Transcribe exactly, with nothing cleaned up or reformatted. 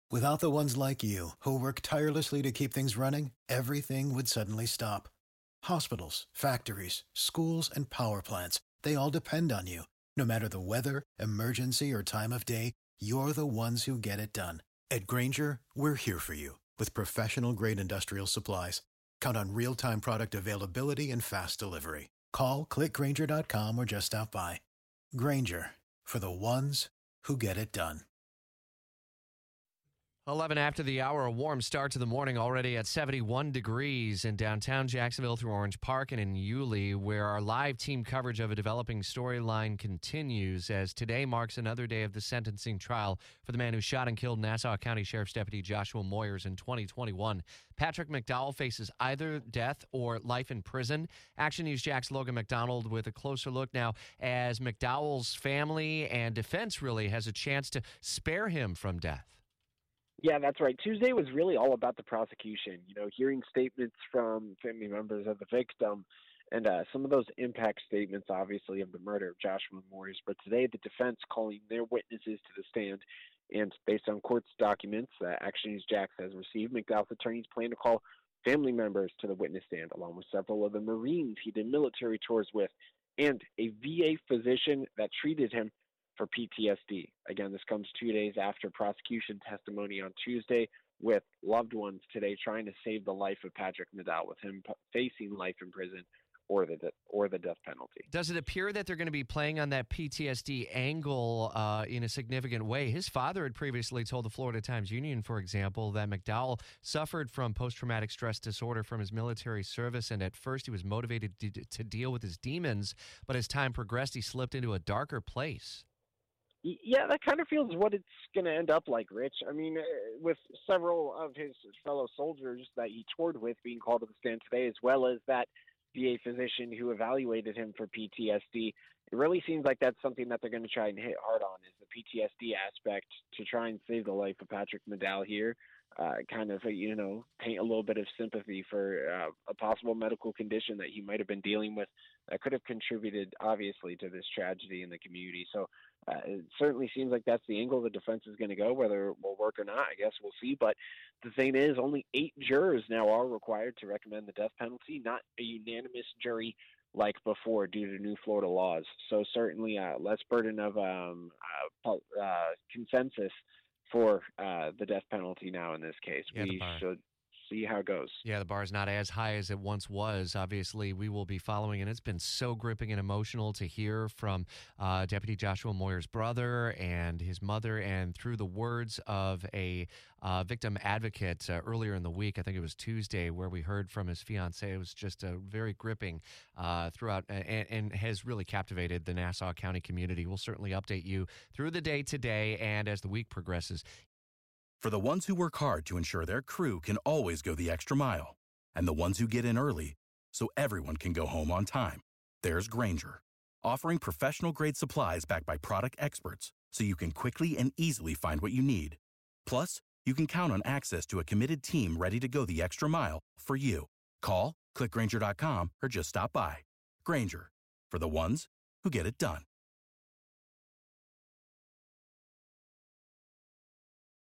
Without the ones like you, who work tirelessly to keep things running, everything would suddenly stop. Hospitals, factories, schools, and power plants, they all depend on you. No matter the weather, emergency, or time of day, you're the ones who get it done. At Grainger, we're here for you with professional-grade industrial supplies. Count on real-time product availability and fast delivery. Call, click Grainger dot com, or just stop by. Grainger, for the ones who get it done. eleven after the hour, a warm start to the morning already at seventy-one degrees in downtown Jacksonville through Orange Park and in Yulee, where our live team coverage of a developing storyline continues as today marks another day of the sentencing trial for the man who shot and killed Nassau County Sheriff's Deputy Joshua Moyers in twenty twenty-one. Patrick McDowell faces either death or life in prison. Action News Jack's Logan McDonald with a closer look now as McDowell's family and defense really has a chance to spare him from death. Yeah, that's right. Tuesday was really all about the prosecution, you know, hearing statements from family members of the victim and uh, some of those impact statements, obviously, of the murder of Joshua Moyers. But today, the defense calling their witnesses to the stand. And based on court's documents that Action News Jax has received, McDowell's attorneys plan to call family members to the witness stand, along with several of the Marines he did military tours with and a V A physician that treated him for P T S D. Again, this comes two days after prosecution testimony on Tuesday, with loved ones today trying to save the life of Patrick McDowell, with him facing life in prison or the de- or the death penalty. Does it appear that they're going to be playing on that P T S D angle uh, in a significant way? His father had previously told the Florida Times-Union, for example, that McDowell suffered from post-traumatic stress disorder from his military service, and at first he was motivated to, to deal with his demons, but as time progressed, he slipped into a darker place. Yeah, that kind of feels what it's going to end up like, Rich. I mean, uh, with several of his fellow soldiers that he toured with being called to the stand today, as well as that V A physician who evaluated him for P T S D, it really seems like that's something that they're going to try and hit hard on, is the P T S D aspect to try and save the life of Patrick McDowell here. Uh, kind of, you know, paint a little bit of sympathy for uh, a possible medical condition that he might have been dealing with that could have contributed, obviously, to this tragedy in the community. So uh, it certainly seems like that's the angle the defense is going to go. Whether it will work or not, I guess we'll see. But the thing is, only eight jurors now are required to recommend the death penalty, not a unanimous jury like before due to new Florida laws. So certainly uh, less burden of um, uh, uh, consensus for uh, the death penalty now in this case. Yeah, we should see how it goes. Yeah, the bar is not as high as it once was. Obviously, we will be following, and it's been so gripping and emotional to hear from uh, Deputy Joshua Moyers' brother and his mother, and through the words of a uh, victim advocate uh, earlier in the week, I think it was Tuesday, where we heard from his fiancée. It was just a very gripping uh, throughout and, and has really captivated the Nassau County community. We'll certainly update you through the day today and as the week progresses. For the ones who work hard to ensure their crew can always go the extra mile, and the ones who get in early so everyone can go home on time, there's Grainger, offering professional-grade supplies backed by product experts so you can quickly and easily find what you need. Plus, you can count on access to a committed team ready to go the extra mile for you. Call, click Grainger dot com, or just stop by. Grainger, for the ones who get it done.